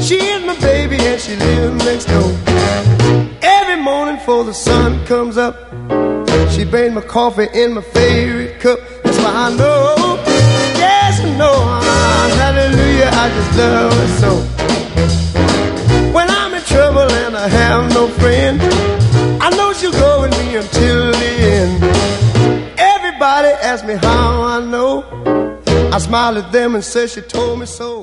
She is my baby and she lives next door. Every morning before the sun comes up, she brings my coffee in my favorite cup. That's why I know, yes I know, hallelujah, I just love her so. When I'm in trouble and I have no friend, I know she'll go with me until the end. Everybody asks me how I know. I smile at them and say she told me so.